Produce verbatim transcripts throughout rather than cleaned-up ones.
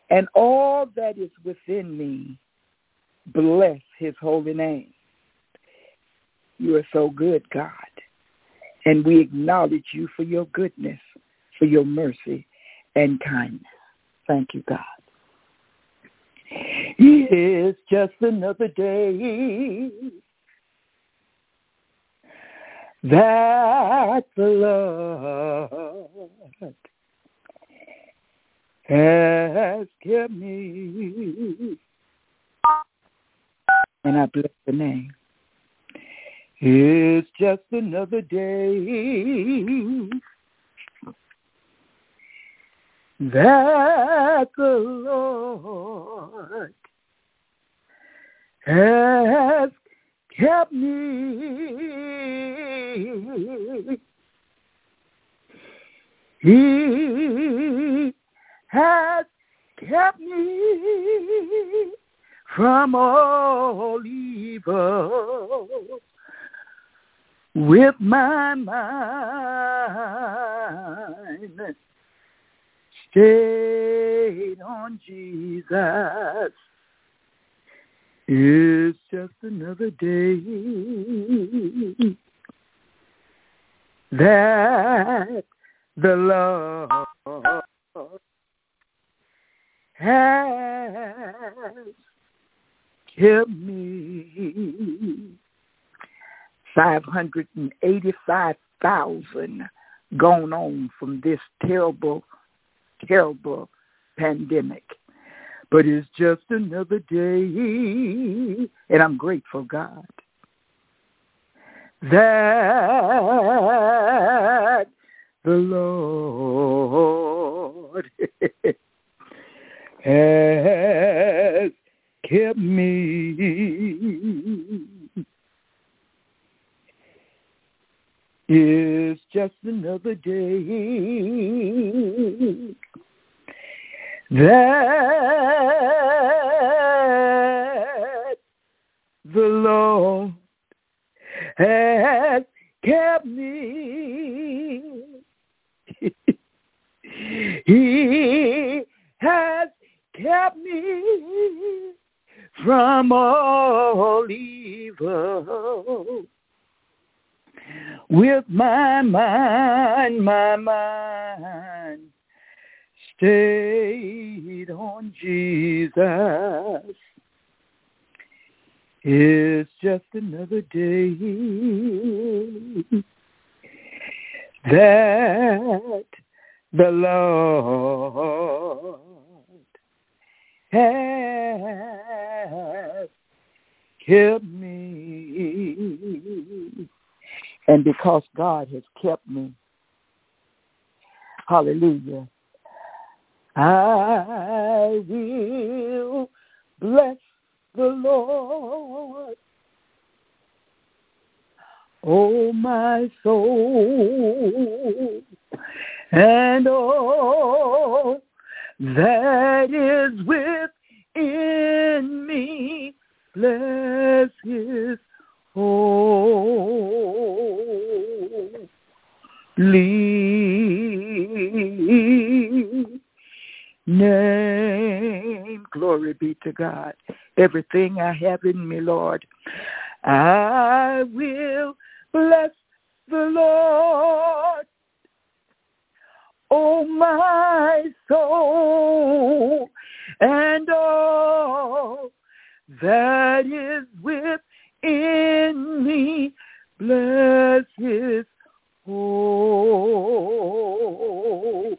and all that is within me, bless his holy name. You are so good, God, and we acknowledge you for your goodness, for your mercy and kindness. Thank you, God. It's just another day that the Lord has kept me, and I bless the name. It's just another day that the Lord has kept me. He has kept me from all evil, with my mind stayed on Jesus. It's just another day that the Lord has kept me. five hundred eighty-five thousand gone on from this terrible, terrible pandemic. But it's just another day, and I'm grateful, God, that the Lord has kept me. It's just another day that the Lord has kept me. He has kept me from all evil, with my mind, my mind stayed on Jesus. It's just another day that the Lord has kept me. And because God has kept me, hallelujah, I will bless the Lord, oh my soul, and all that is within me, bless his holy name. Glory be to God. Everything I have in me, Lord, I will bless the Lord, oh my soul, and all that is within me, bless his holy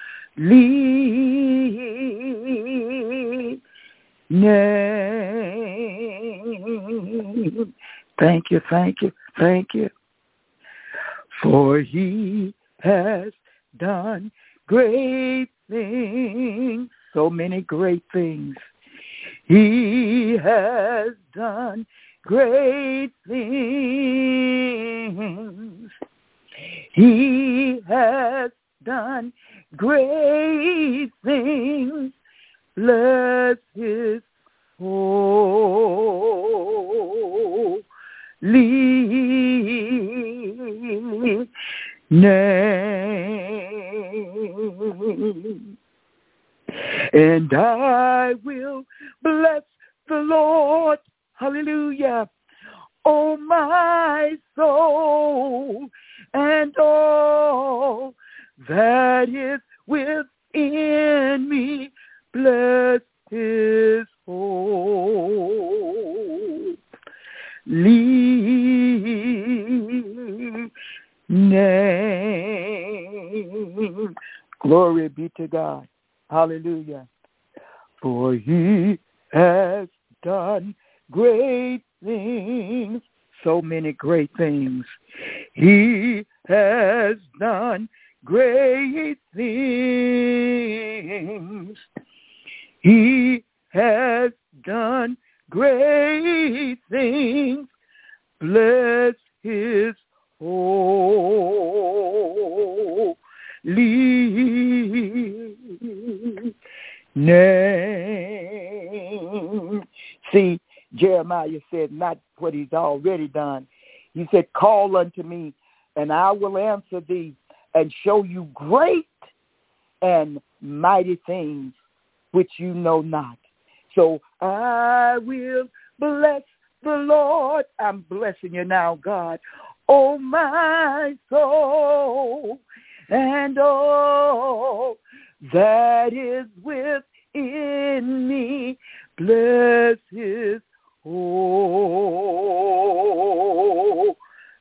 name. Thank you, thank you, thank you. For he has done great things, so many great things. He has done great things. He has done great things. Bless his holy name. And I will bless the Lord, hallelujah, oh my soul, and all that is within me, bless his holy name. Glory be to God. Hallelujah. For he has done great things, so many great things. He has done great things. He has done great things. Bless his holy name. See, Jeremiah said not what he's already done. He said, call unto me, and I will answer thee and show you great and mighty things which you know not. So I will bless the Lord. I'm blessing you now, God. Oh, my soul, and all that is within me, bless his holy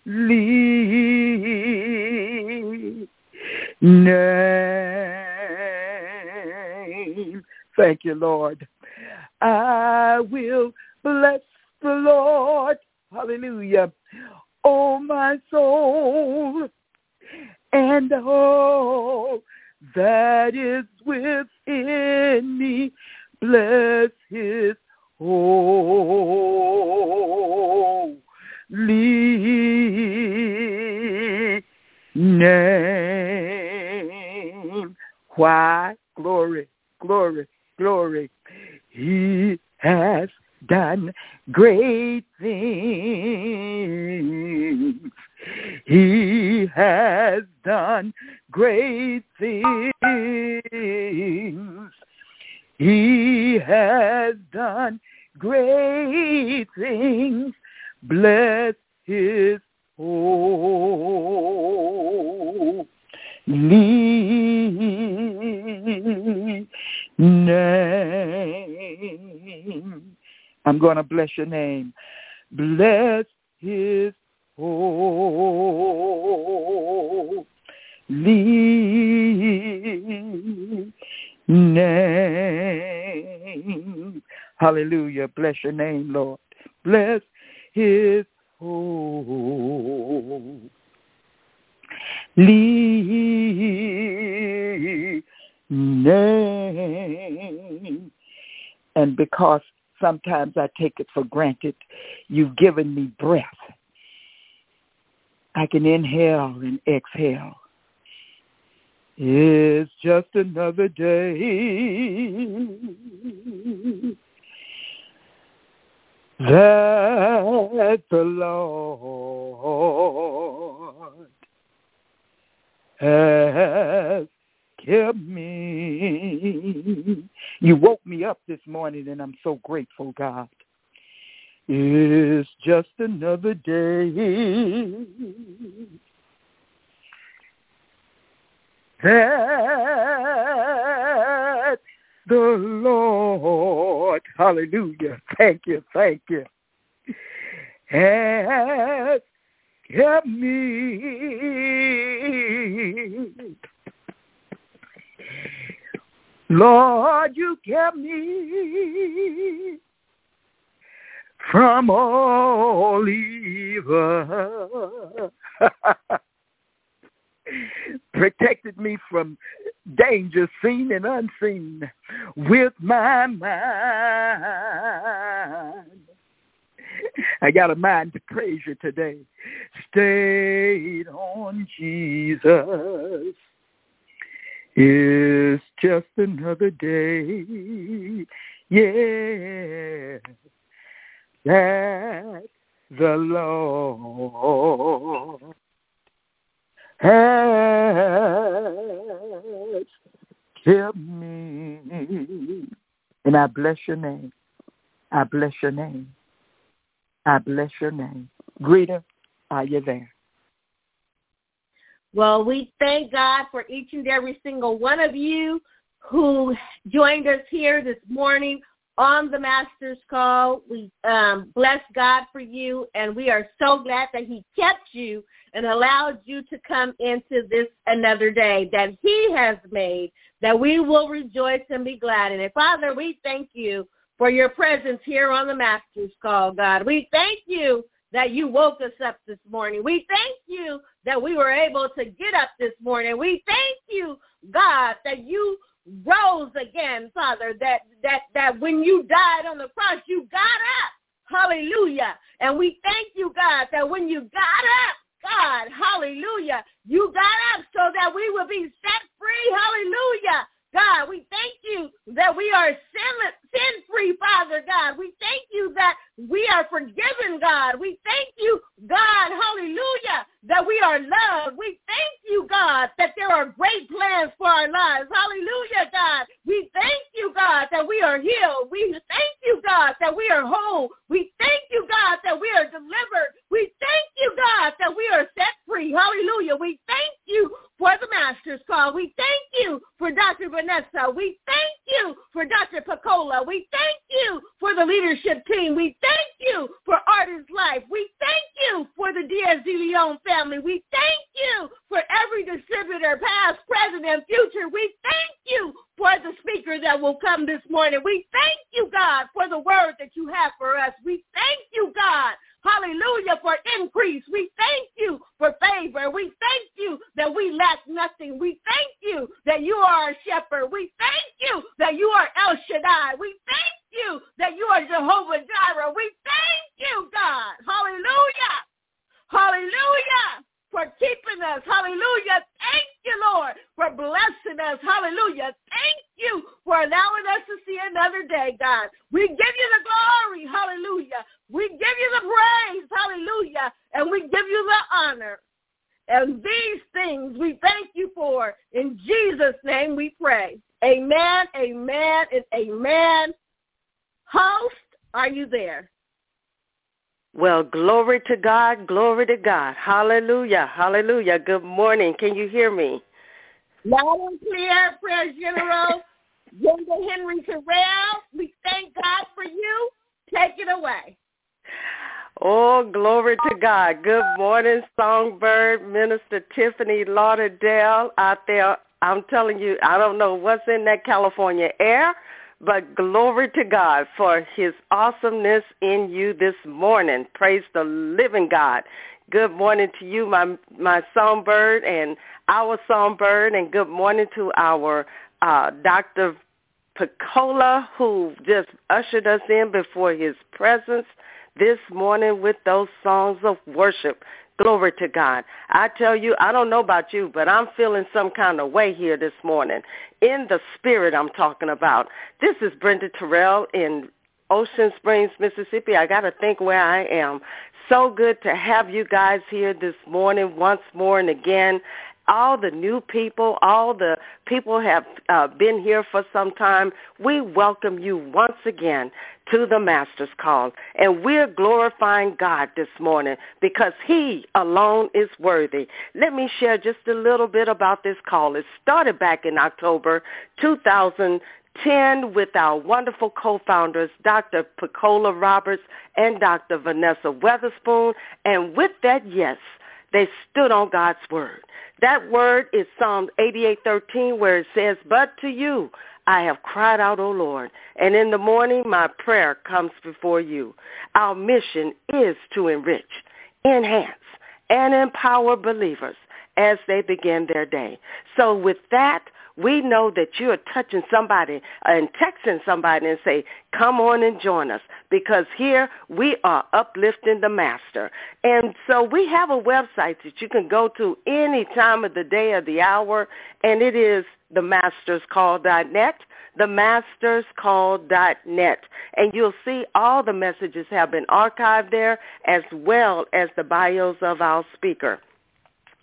name. Thank you, Lord. I will bless the Lord. Hallelujah. Oh, my soul, and all that is within me, bless his holy name. Why? Glory, glory, glory. He has done great things. He has done great things. He has done great things. Bless his holy name. I'm going to bless your name. Bless his holy name. Hallelujah. Bless your name, Lord. Bless his holy name. And because sometimes I take it for granted, you've given me breath. I can inhale and exhale. It's just another day that the Lord has kept me. You woke me up this morning, and I'm so grateful, God. It's just another day that the Lord, hallelujah, thank you, thank you, has kept me. Lord, you kept me from all evil. Protected me from danger seen and unseen with my mind. I got a mind to praise you today. Stayed on Jesus. It's just another day, yeah, that the Lord has kept me. And I bless your name. I bless your name. I bless your name. Greta, are you there? Well, we thank God for each and every single one of you who joined us here this morning on the Master's Call. We um, bless God for you, and we are so glad that he kept you and allowed you to come into this another day that he has made, that we will rejoice and be glad in it. Father, we thank you for your presence here on the Master's Call, God. We thank you that you woke us up this morning. We thank you that we were able to get up this morning. We thank you, God, that you rose again, Father, that, that, that when you died on the cross, you got up. Hallelujah. And we thank you, God, that when you got up, God, hallelujah, you got up so that we will be set free. Hallelujah. God, we thank you that we are sin, sin-free, Father God. We thank you that we are forgiven, God. We thank you, God, hallelujah, that we are loved. We thank you, God, that there are great plans for our lives. Hallelujah, God. We thank you, God, that we are healed. We thank you, God, that we are whole. We thank you, God, that we are delivered. We thank you, God, that we are set free. Hallelujah. We thank you for the Master's Call. We thank you for Doctor Vanessa. We thank you for Doctor Picola. We thank you for the leadership team. We thank you for Artist Life. We thank you for the Diaz de Leon family. We thank you for every distributor, past, present, and future. We thank you for the speaker that will come this morning. We thank you, God, for the word that you have for us. We thank you, God, hallelujah, for increase. We thank you for favor. We thank you that we lack nothing. We thank you that you are a shepherd. We thank you that you are El Shaddai. We thank you that you are Jehovah Jireh. We thank you, God, hallelujah, hallelujah, for keeping us. Hallelujah. Thank you, Lord, for blessing us. Hallelujah. Thank you for allowing us to see another day, God. We give you the glory. Hallelujah. We give you the praise. Hallelujah. And we give you the honor. And these things we thank you for. In Jesus' name we pray. Amen, amen, and amen. Host, are you there? Well, glory to God, glory to God. Hallelujah, hallelujah. Good morning. Can you hear me? Loud and clear, Prayer General Linda Henry Terrell. We thank God for you. Take it away. Oh, glory to God. Good morning, Songbird, Minister Tiffany Lauderdale out there. I'm telling you, I don't know what's in that California air, but glory to God for his awesomeness in you this morning. Praise the living God. Good morning to you, my my songbird and our songbird, and good morning to our uh, Doctor Picola, who just ushered us in before his presence this morning with those songs of worship. Glory to God. I tell you, I don't know about you, but I'm feeling some kind of way here this morning. In the spirit I'm talking about. This is Brenda Terrell in Ocean Springs, Mississippi. I got to think where I am. So good to have you guys here this morning once more and again. All the new people, all the people have uh, been here for some time. We welcome you once again to the Master's Call. And we're glorifying God this morning because he alone is worthy. Let me share just a little bit about this call. It started back in October two thousand ten with our wonderful co-founders, Doctor Picola Roberts and Doctor Vanessa Weatherspoon. And with that, yes, they stood on God's word. That word is Psalm eighty-eight thirteen, where it says, "But to you I have cried out, O Lord, and in the morning my prayer comes before you." Our mission is to enrich, enhance, and empower believers as they begin their day. So with that, we know that you're touching somebody and texting somebody and say, come on and join us, because here we are uplifting the Master. And so we have a website that you can go to any time of the day or the hour, and it is the masters call dot net, the masters call dot net. And you'll see all the messages have been archived there, as well as the bios of our speaker.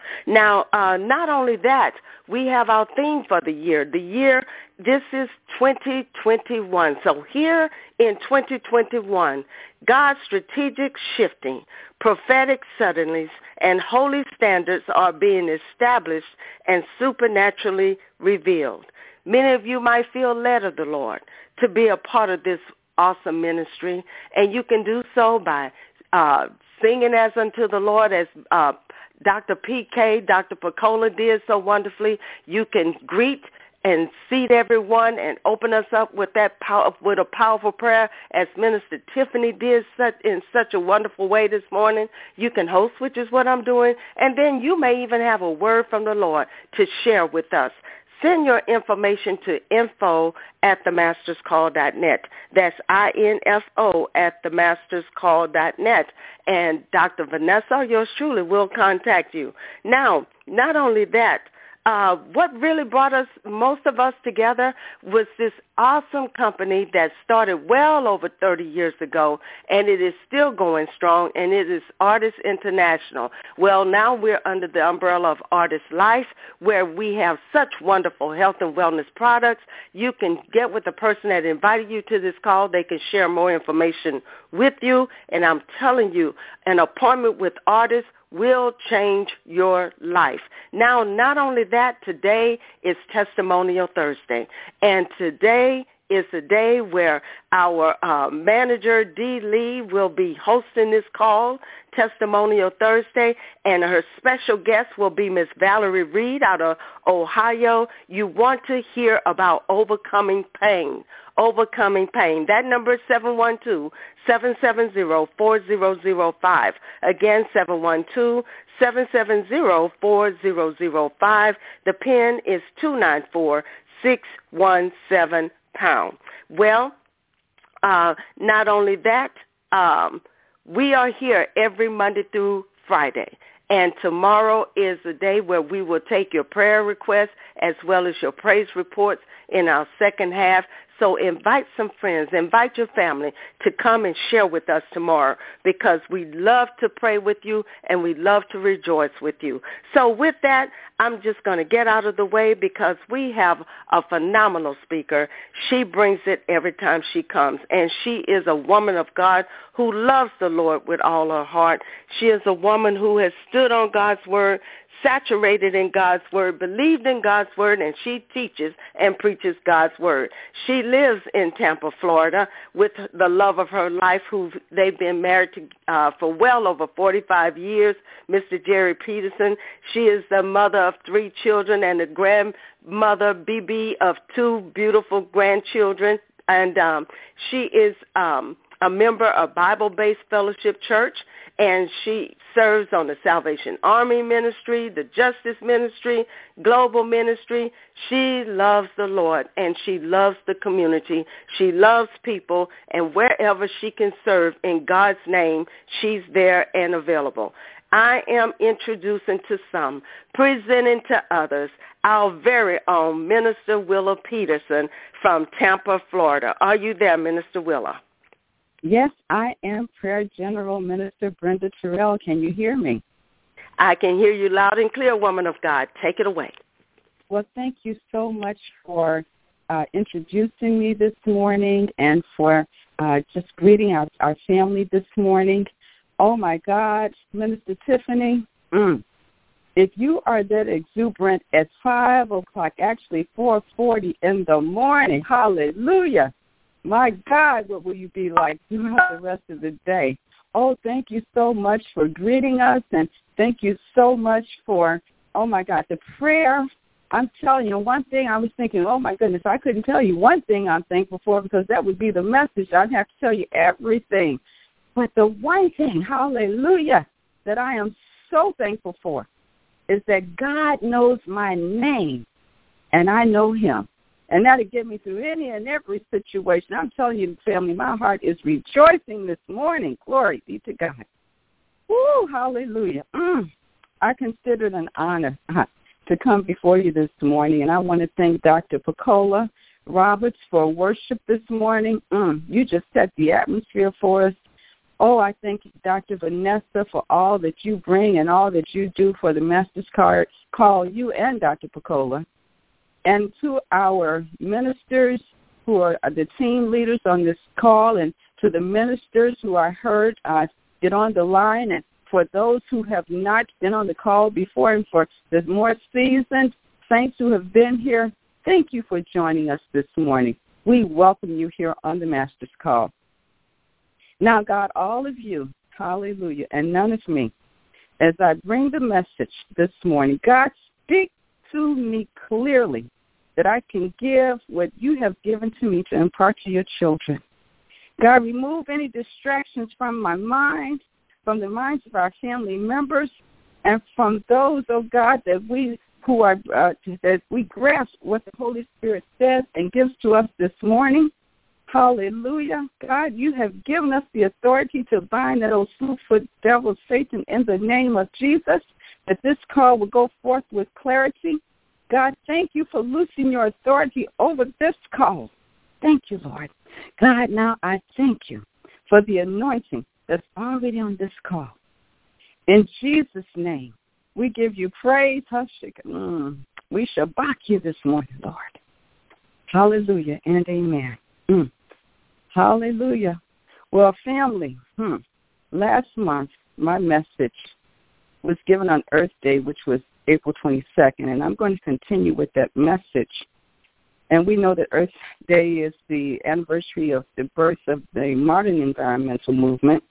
Now, uh, not only that, we have our theme for the year. The year, this is twenty twenty-one. So here in twenty twenty-one, God's strategic shifting, prophetic suddenlies, and holy standards are being established and supernaturally revealed. Many of you might feel led of the Lord to be a part of this awesome ministry, and you can do so by uh, singing as unto the Lord, as uh, Doctor P K, Doctor Picola did so wonderfully. You can greet and seat everyone and open us up with that power, with a powerful prayer, as Minister Tiffany did such, in such a wonderful way this morning. You can host, which is what I'm doing, and then you may even have a word from the Lord to share with us. Send your information to info at the masters call dot net. That's I N F O at the masters call dot net. And Doctor Vanessa, yours truly, will contact you. Now, not only that, Uh, what really brought us, most of us together, was this awesome company that started well over thirty years ago, and it is still going strong, and it is Artist International. Well, now we're under the umbrella of Artist Life, where we have such wonderful health and wellness products. You can get with the person that invited you to this call. They can share more information with you, and I'm telling you, an appointment with Artist will change your life. Now, not only that, today is Testimonial Thursday, and today is the day where our uh, manager, Dee Lee, will be hosting this call, Testimonial Thursday, and her special guest will be Miss Valerie Reed out of Ohio. You want to hear about overcoming pain. Overcoming pain. That number is seven one two, seven seven zero, four zero zero five. Again, seven one two, seven seven zero, four zero zero five. The PIN is two nine four, six one seven pound. Well, uh, not only that, um, we are here every Monday through Friday. And tomorrow is the day where we will take your prayer requests as well as your praise reports in our second half. So invite some friends, invite your family to come and share with us tomorrow, because we love to pray with you and we love to rejoice with you. So with that, I'm just going to get out of the way, because we have a phenomenal speaker. She brings it every time she comes, and she is a woman of God who loves the Lord with all her heart. She is a woman who has stood on God's word, saturated in God's word, believed in God's word, and she teaches and preaches God's word. She lives in Tampa, Florida, with the love of her life, who they've been married to uh, for well over forty-five years, Mister Jerry Peterson. She is the mother of three children and the grandmother, B B, of two beautiful grandchildren, and um, she is um, a member of Bible-Based Fellowship Church, and she serves on the Salvation Army Ministry, the Justice Ministry, Global Ministry. She loves the Lord, and she loves the community. She loves people, and wherever she can serve in God's name, she's there and available. I am introducing to some, presenting to others, our very own Minister Willa Peterson from Tampa, Florida. Are you there, Minister Willa? Yes, I am Prayer General Minister Brenda Terrell. Can you hear me? I can hear you loud and clear, woman of God. Take it away. Well, thank you so much for uh, introducing me this morning, and for uh, just greeting our, our family this morning. Oh, my God, Minister Tiffany, mm, if you are that exuberant at five o'clock, actually four forty in the morning, hallelujah, my God, what will you be like throughout the rest of the day? Oh, thank you so much for greeting us, and thank you so much for, oh, my God, the prayer. I'm telling you, one thing I was thinking, oh, my goodness, I couldn't tell you one thing I'm thankful for, because that would be the message. I'd have to tell you everything. But the one thing, hallelujah, that I am so thankful for is that God knows my name, and I know him. And that'll get me through any and every situation. I'm telling you, family, my heart is rejoicing this morning. Glory be to God. Woo, hallelujah. Mm, I consider it an honor uh, to come before you this morning. And I want to thank Doctor Picola Roberts for worship this morning. Mm, you just set the atmosphere for us. Oh, I thank Doctor Vanessa for all that you bring and all that you do for the Master's Card Call, you and Doctor Picola. And to our ministers who are the team leaders on this call, and to the ministers who I heard uh, get on the line, and for those who have not been on the call before, and for the more seasoned saints who have been here, thank you for joining us this morning. We welcome you here on the Master's Call. Now, God, all of you, hallelujah, and none of me, as I bring the message this morning, God, speak to me clearly that I can give what you have given to me to impart to your children. God, remove any distractions from my mind, from the minds of our family members, and from those, oh God, that we who are uh, that we grasp what the Holy Spirit says and gives to us this morning. Hallelujah. God, you have given us the authority to bind that old slewfoot devil, Satan, in the name of Jesus, that this call will go forth with clarity. God, thank you for loosing your authority over this call. Thank you, Lord. God, now I thank you for the anointing that's already on this call. In Jesus' name, we give you praise. Mm. We shabak you this morning, Lord. Hallelujah and amen. Mm. Hallelujah. Well, family, hmm, last month my message was given on Earth Day, which was April twenty-second, and I'm going to continue with that message. And we know that Earth Day is the anniversary of the birth of the modern environmental movement.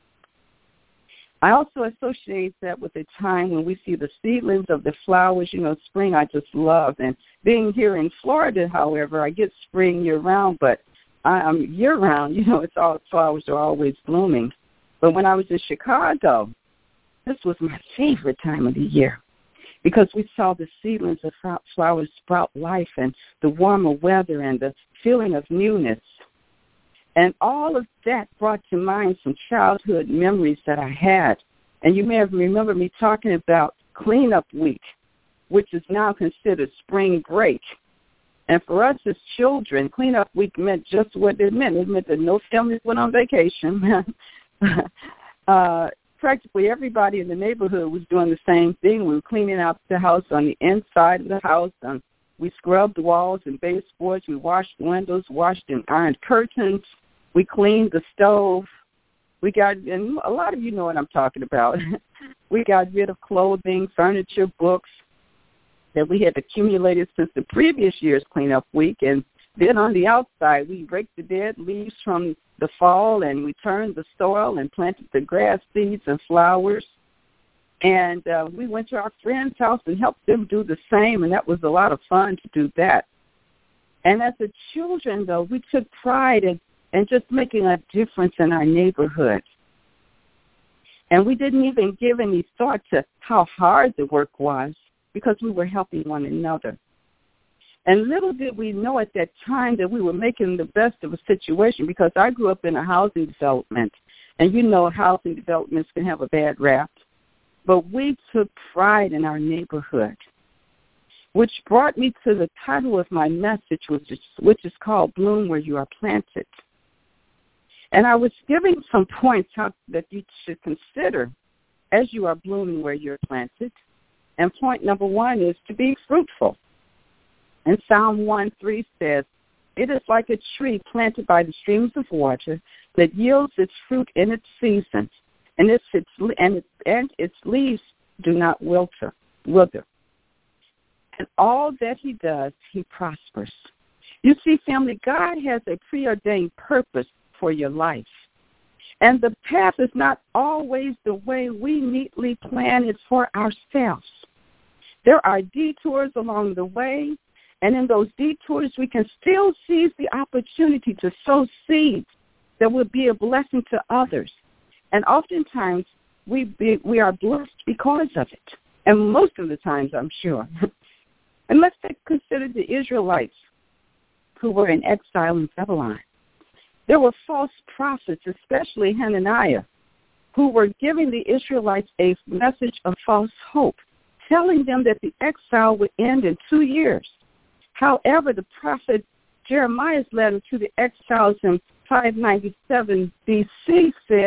I also associate that with a time when we see the seedlings of the flowers. You know, spring I just love. And being here in Florida, however, I get spring year-round, but I'm year-round. You know, it's all flowers are always blooming. But when I was in Chicago, this was my favorite time of the year because we saw the seedlings of flowers sprout life and the warmer weather and the feeling of newness. And all of that brought to mind some childhood memories that I had. And you may have remembered me talking about cleanup week, which is now considered spring break. And for us as children, cleanup week meant just what it meant. It meant that no families went on vacation. uh, practically everybody in the neighborhood was doing the same thing. We were cleaning out the house on the inside of the house. Um, we scrubbed the walls and baseboards. We washed windows, washed and ironed curtains. We cleaned the stove. We got, and a lot of you know what I'm talking about. We got rid of clothing, furniture, books that we had accumulated since the previous year's cleanup week. And then on the outside, we raked the dead leaves from the fall, and we turned the soil and planted the grass seeds and flowers. And uh, we went to our friend's house and helped them do the same, and that was a lot of fun to do that. And as a children, though, we took pride in, in just making a difference in our neighborhood. And we didn't even give any thought to how hard the work was because we were helping one another. And little did we know at that time that we were making the best of a situation because I grew up in a housing development. And you know housing developments can have a bad rap. But we took pride in our neighborhood, which brought me to the title of my message, which is, which is called Bloom Where You Are Planted. And I was giving some points how, that you should consider as you are blooming where you're planted. And point number one is to be fruitful. And Psalm one three says, "It is like a tree planted by the streams of water that yields its fruit in its season, and its, its, and, its, and its leaves do not wilter, wither. And all that he does, he prospers." You see, family, God has a preordained purpose for your life. And the path is not always the way we neatly plan it for ourselves. There are detours along the way, and in those detours we can still seize the opportunity to sow seeds that will be a blessing to others. And oftentimes we be, we are blessed because of it, and most of the times, I'm sure. And let's take, consider the Israelites who were in exile in Babylon. There were false prophets, especially Hananiah, who were giving the Israelites a message of false hope, telling them that the exile would end in two years. However, the prophet Jeremiah's letter to the exiles in five ninety-seven B C said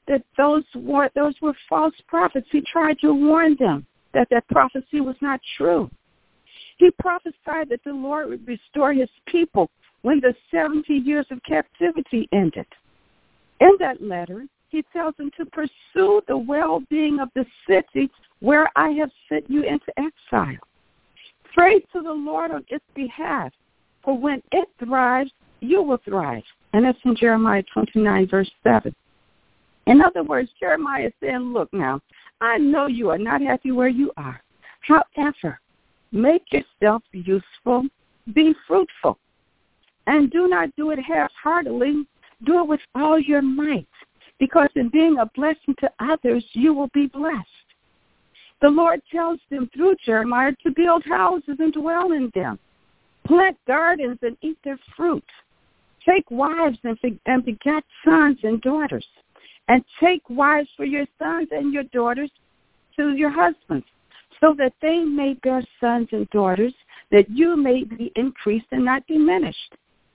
that those were, those were false prophets. He tried to warn them that that prophecy was not true. He prophesied that the Lord would restore his people when the seventy years of captivity ended. In that letter, he tells them to pursue the well-being of the city where I have sent you into exile. Pray to the Lord on its behalf, for when it thrives, you will thrive. And that's in Jeremiah twenty-nine, verse seven. In other words, Jeremiah is saying, look now, I know you are not happy where you are. However, make yourself useful, be fruitful, and do not do it half-heartedly. Do it with all your might, because in being a blessing to others, you will be blessed. The Lord tells them through Jeremiah to build houses and dwell in them, plant gardens and eat their fruit, take wives and, and beget sons and daughters, and take wives for your sons and your daughters to your husbands, so that they may bear sons and daughters, that you may be increased and not diminished.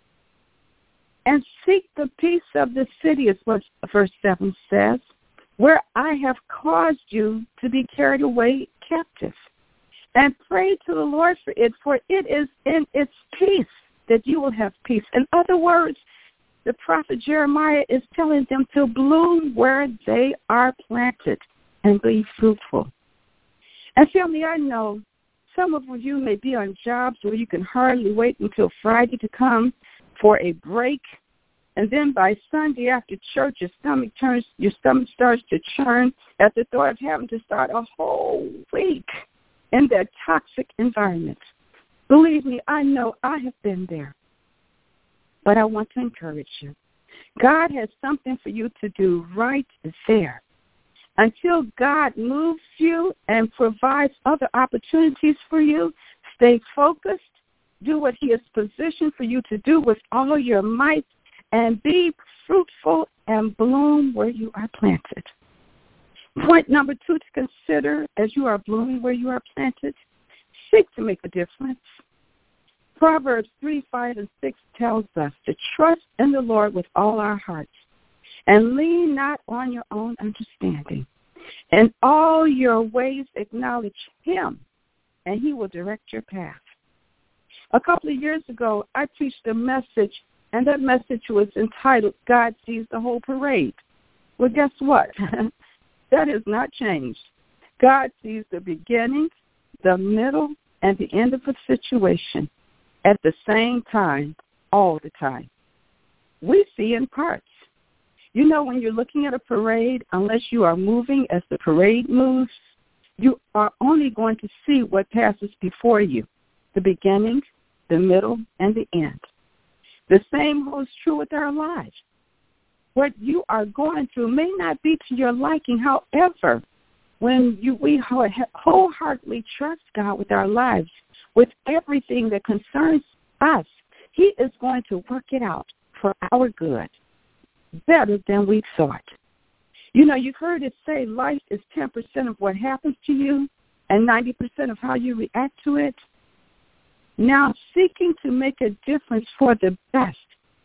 And seek the peace of the city, is what verse seven says, where I have caused you to be carried away captive. And pray to the Lord for it, for it is in its peace that you will have peace. In other words, the prophet Jeremiah is telling them to bloom where they are planted and be fruitful. And family, I know some of you may be on jobs where you can hardly wait until Friday to come for a break, and then by Sunday after church, your stomach turns, your stomach starts to churn at the thought of having to start a whole week in that toxic environment. Believe me, I know I have been there, but I want to encourage you. God has something for you to do right there. Until God moves you and provides other opportunities for you, stay focused, do what he has positioned for you to do with all your might, and be fruitful and bloom where you are planted. Point number two to consider as you are blooming where you are planted, seek to make a difference. Proverbs three, five, and six tells us to trust in the Lord with all our hearts and lean not on your own understanding. In all your ways acknowledge him, and he will direct your path. A couple of years ago, I preached a message, and that message was entitled, God Sees the Whole Parade. Well, guess what? That has not changed. God sees the beginning, the middle, and the end of a situation at the same time, all the time. We see in parts. You know, when you're looking at a parade, unless you are moving as the parade moves, you are only going to see what passes before you, the beginning, the middle, and the end. The same holds true with our lives. What you are going through may not be to your liking. However, when you, we wholeheartedly trust God with our lives, with everything that concerns us, he is going to work it out for our good, better than we thought. You know, you've heard it say life is ten percent of what happens to you and ninety percent of how you react to it. Now, seeking to make a difference for the best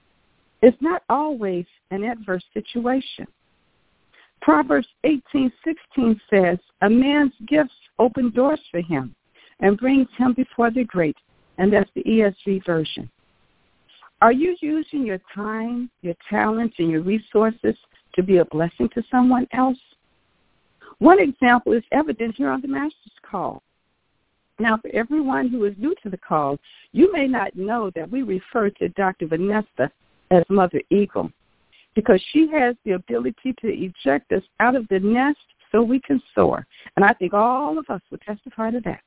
is not always an adverse situation. Proverbs eighteen sixteen says, a man's gifts open doors for him and brings him before the great, and that's the E S V version. Are you using your time, your talents, and your resources to be a blessing to someone else? One example is evident here on the Master's Call. Now, for everyone who is new to the call, you may not know that we refer to Doctor Vanessa as Mother Eagle because she has the ability to eject us out of the nest so we can soar. And I think all of us would testify to that.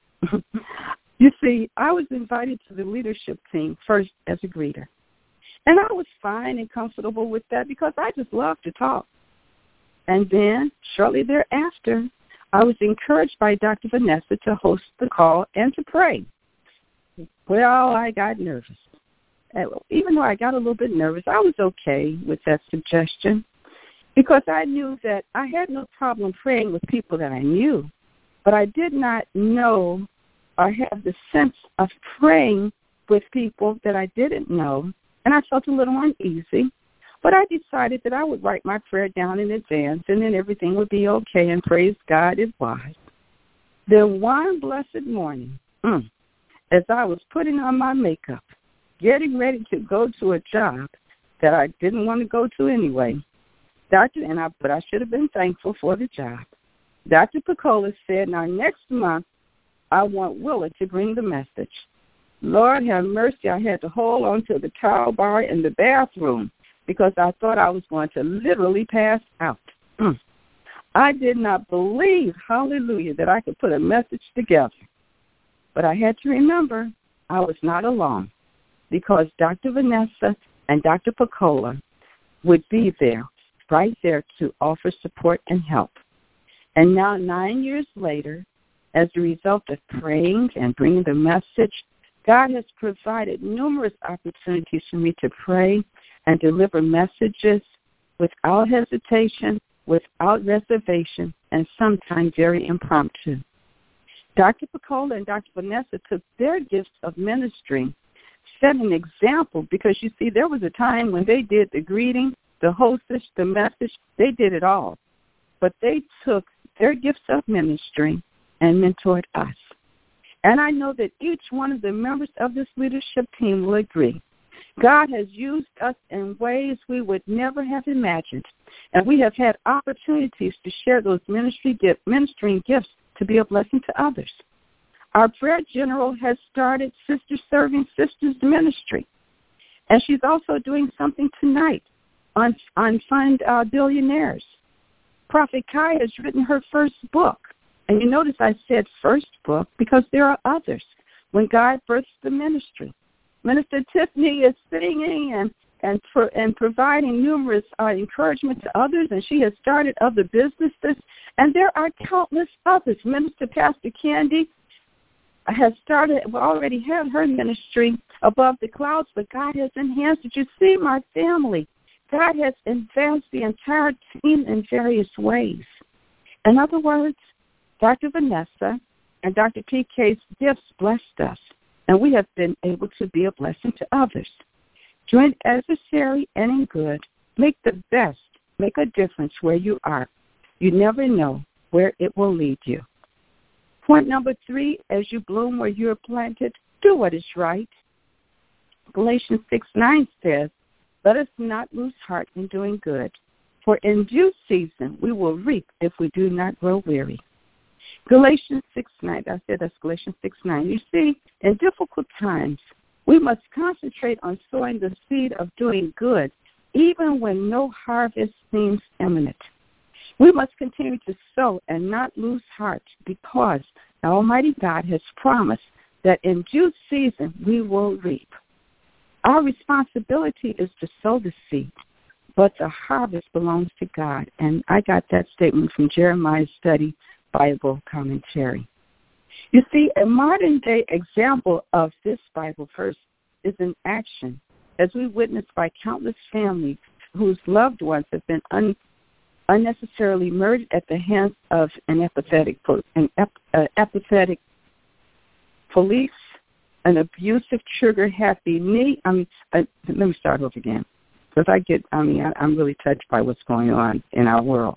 You see, I was invited to the leadership team first as a greeter. And I was fine and comfortable with that because I just love to talk. And then, shortly thereafter, I was encouraged by Doctor Vanessa to host the call and to pray. Well, I got nervous. And even though I got a little bit nervous, I was okay with that suggestion because I knew that I had no problem praying with people that I knew, but I did not know or have the sense of praying with people that I didn't know, and I felt a little uneasy. But I decided that I would write my prayer down in advance, and then everything would be okay, and praise God, it was. Then one blessed morning, mm, as I was putting on my makeup, getting ready to go to a job that I didn't want to go to anyway, Doctor and I, but I should have been thankful for the job. Doctor Picola said, now next month, I want Willa to bring the message. Lord have mercy, I had to hold on to the towel bar in the bathroom because I thought I was going to literally pass out. Mm. I did not believe, hallelujah, that I could put a message together. But I had to remember I was not alone because Doctor Vanessa and Doctor Picola would be there, right there to offer support and help. And now nine years later, as a result of praying and bringing the message, God has provided numerous opportunities for me to pray and deliver messages without hesitation, without reservation, and sometimes very impromptu. Doctor Picola and Doctor Vanessa took their gifts of ministry, set an example, because, you see, there was a time when they did the greeting, the hostess, the message, they did it all. But they took their gifts of ministry and mentored us. And I know that each one of the members of this leadership team will agree. God has used us in ways we would never have imagined, and we have had opportunities to share those ministry gift, ministering gifts to be a blessing to others. Our prayer general has started Sisters Serving Sisters Ministry, and she's also doing something tonight on, on Fund uh, Billionaires. Prophet Kai has written her first book, and you notice I said first book because there are others when God births the ministry. Minister Tiffany is singing and and, pro, and providing numerous uh, encouragement to others, and she has started other businesses, and there are countless others. Minister Pastor Candy has started, well, already had her ministry Above the Clouds, but God has enhanced it. You see, my family, God has advanced the entire team in various ways. In other words, Doctor Vanessa and Doctor P K's gifts blessed us, and we have been able to be a blessing to others. Join adversary and in good. Make the best. Make a difference where you are. You never know where it will lead you. Point number three, as you bloom where you are planted, do what is right. Galatians six nine says, let us not lose heart in doing good, for in due season we will reap if we do not grow weary. Galatians six nine, I said that's Galatians six nine. You see, in difficult times, we must concentrate on sowing the seed of doing good, even when no harvest seems imminent. We must continue to sow and not lose heart, because the Almighty God has promised that in due season we will reap. Our responsibility is to sow the seed, but the harvest belongs to God. And I got that statement from Jeremiah's Study Bible Commentary. You see, a modern-day example of this Bible verse is in action, as we witness by countless families whose loved ones have been un- unnecessarily murdered at the hands of an apathetic, an ep- uh, apathetic police, an abusive, trigger-happy me. I mean, uh, let me start over again, because I get, I mean, I, I'm really touched by what's going on in our world.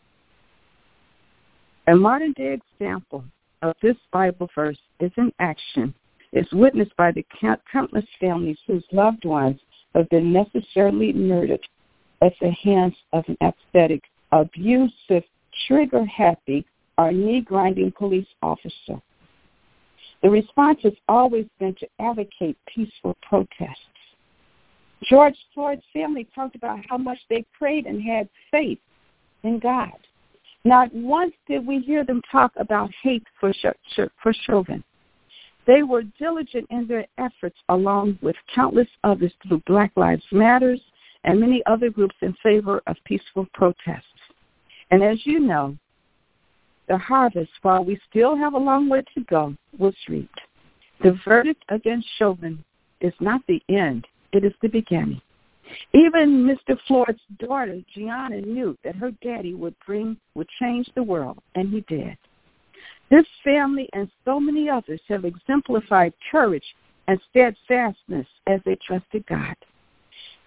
A modern-day example of this Bible verse is in action. It's witnessed by the countless families whose loved ones have been necessarily murdered at the hands of an apathetic, abusive, trigger-happy, or knee-grinding police officer. The response has always been to advocate peaceful protests. George Floyd's family talked about how much they prayed and had faith in God. Not once did we hear them talk about hate for, sh- for children. They were diligent in their efforts, along with countless others through Black Lives Matter and many other groups in favor of peaceful protests. And as you know, the harvest, while we still have a long way to go, was reaped. The verdict against Chauvin is not the end. It is the beginning. Even Mister Floyd's daughter, Gianna, knew that her daddy would bring, would change the world, and he did. This family and so many others have exemplified courage and steadfastness as they trusted God.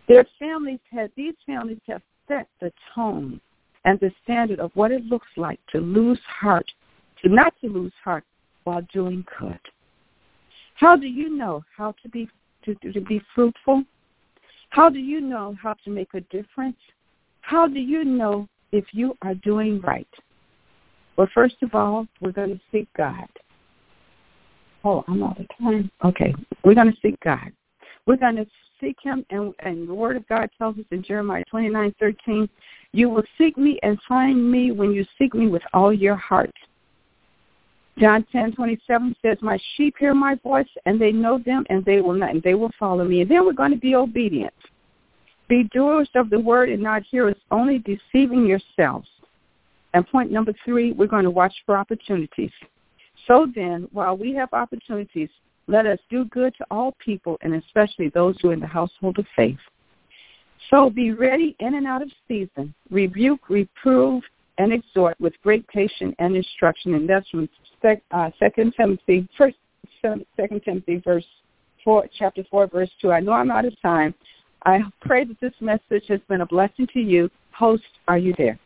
Their families have, these families have set the tone and the standard of what it looks like to lose heart, to not to lose heart while doing good. How do you know how to be to, to be fruitful? How do you know how to make a difference? How do you know if you are doing right? Well, first of all, we're going to seek God. Oh, I'm out of time. Okay, we're going to seek God. We're going to seek him, and, and the Word of God tells us in Jeremiah twenty-nine thirteen, you will seek me and find me when you seek me with all your heart. John ten twenty-seven says, my sheep hear my voice, and they know them, and they will not, and they will follow me. And then we're going to be obedient. Be doers of the word and not hearers, only deceiving yourselves. And point number three, we're going to watch for opportunities. So then, while we have opportunities, let us do good to all people, and especially those who are in the household of faith. So be ready in and out of season. Rebuke, reprove, and exhort with great patience and instruction. And that's from uh, Second Timothy, First, Second Timothy, verse four, chapter four, verse two. I know I'm out of time. I pray that this message has been a blessing to you. Host, are you there?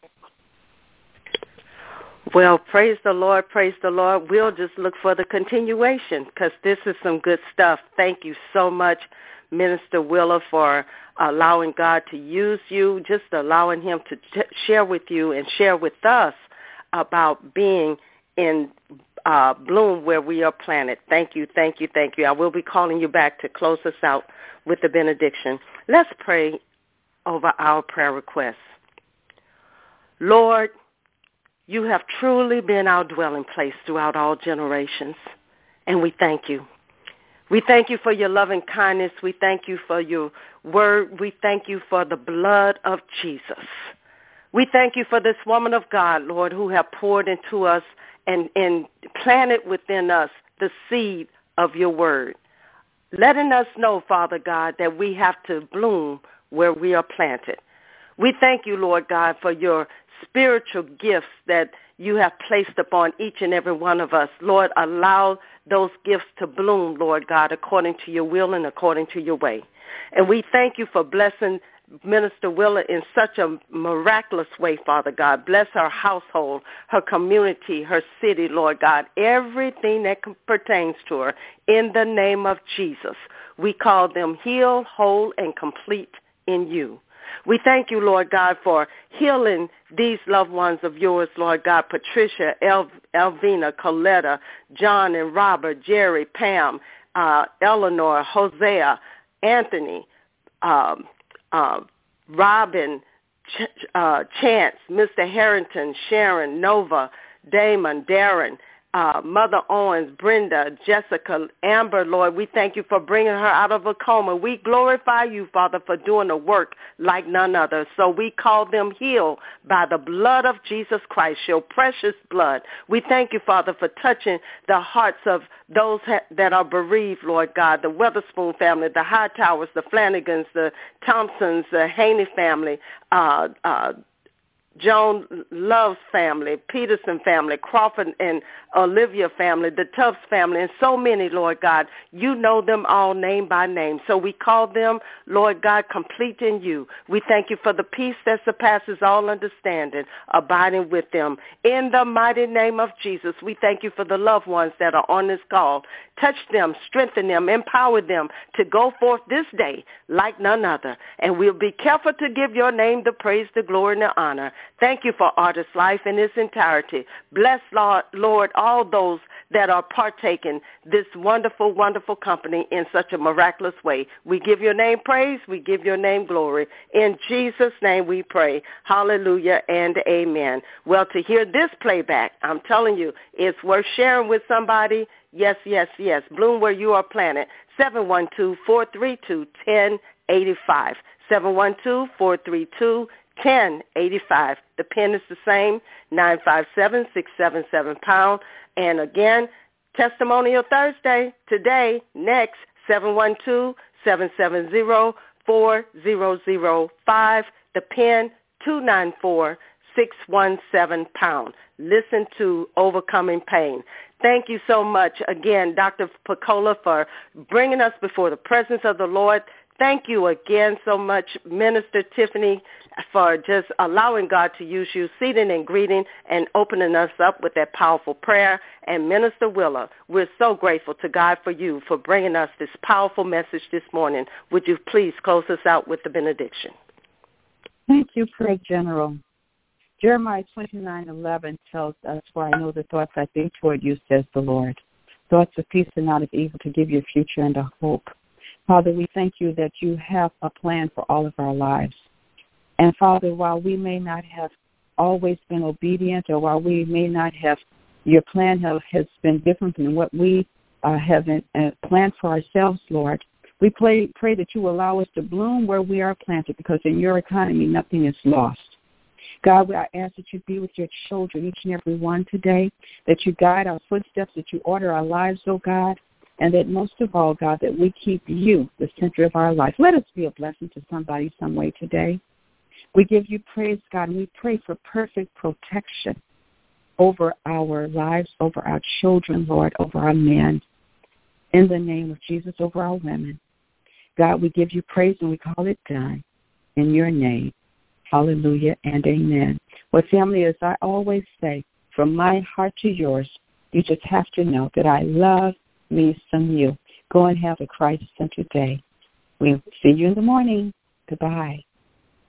Well, praise the Lord, praise the Lord. We'll just look for the continuation because this is some good stuff. Thank you so much, Minister Willa, for allowing God to use you, just allowing him to t- share with you and share with us about being in uh, bloom where we are planted. Thank you, thank you, thank you. I will be calling you back to close us out with the benediction. Let's pray over our prayer requests. Lord, you have truly been our dwelling place throughout all generations, and we thank you. We thank you for your loving kindness. We thank you for your word. We thank you for the blood of Jesus. We thank you for this woman of God, Lord, who have poured into us and, and planted within us the seed of your word, letting us know, Father God, that we have to bloom where we are planted. We thank you, Lord God, for your spiritual gifts that you have placed upon each and every one of us. Lord, allow those gifts to bloom, Lord God, according to your will and according to your way. And we thank you for blessing Minister Willa in such a miraculous way, Father God. Bless her household, her community, her city, Lord God, everything that pertains to her. In the name of Jesus, we call them healed, whole, and complete in you. We thank you, Lord God, for healing these loved ones of yours, Lord God, Patricia, El- Elvina, Coletta, John and Robert, Jerry, Pam, uh, Eleanor, Hosea, Anthony, um, uh, Robin, Ch- uh, Chance, Mister Harrington, Sharon, Nova, Damon, Darren, Uh, Mother Owens, Brenda, Jessica, Amber, Lord, we thank you for bringing her out of a coma. We glorify you, Father, for doing a work like none other. So we call them healed by the blood of Jesus Christ, your precious blood. We thank you, Father, for touching the hearts of those ha- that are bereaved, Lord God, the Weatherspoon family, the Hightowers, the Flanagans, the Thompsons, the Haney family, uh, uh, Joan Love's family, Peterson family, Crawford and Olivia family, the Tufts family, and so many, Lord God. You know them all name by name. So we call them, Lord God, complete in you. We thank you for the peace that surpasses all understanding, abiding with them. In the mighty name of Jesus, we thank you for the loved ones that are on this call. Touch them, strengthen them, empower them to go forth this day like none other. And we'll be careful to give your name the praise, the glory, and the honor. Thank you for Artist Life in its entirety. Bless, Lord, Lord, all those that are partaking this wonderful, wonderful company in such a miraculous way. We give your name praise. We give your name glory. In Jesus' name we pray. Hallelujah and amen. Well, to hear this playback, I'm telling you, it's worth sharing with somebody. Yes, yes, yes. Bloom where you are planted. seven one two, four three two, one zero eight five. seven one two, four three two, one zero eight five. The pin is the same, nine five seven, six seven seven pound. And again, Testimonial Thursday, today, next, seven one two, seven seven zero, four zero zero five. The pin, two nine four, six one seven pound. Listen to Overcoming Pain. Thank you so much again, Doctor Picola, for bringing us before the presence of the Lord. thank you again so much, Minister Tiffany, for just allowing God to use you, seating and greeting, and opening us up with that powerful prayer. And Minister Willa, we're so grateful to God for you for bringing us this powerful message this morning. Would you please close us out with the benediction? Thank you, Prayer General. Jeremiah twenty-nine eleven tells us, "For I know the thoughts I think toward you, says the Lord, thoughts of peace and not of evil, to give you a future and a hope." Father, we thank you that you have a plan for all of our lives. And Father, while we may not have always been obedient, or while we may not have, your plan have, has been different than what we uh, have in, uh, planned for ourselves, Lord, we pray, pray that you allow us to bloom where we are planted, because in your economy, nothing is lost. God, I ask that you be with your children, each and every one today, that you guide our footsteps, that you order our lives, oh God, and that most of all, God, that we keep you the center of our life. Let us be a blessing to somebody some way today. We give you praise, God, and we pray for perfect protection over our lives, over our children, Lord, over our men. In the name of Jesus, over our women. God, we give you praise and we call it done in your name. Hallelujah and amen. Well, family, as I always say, from my heart to yours, you just have to know that I love me some you. Go and have a Christ-centered day. We'll see you in the morning. Goodbye.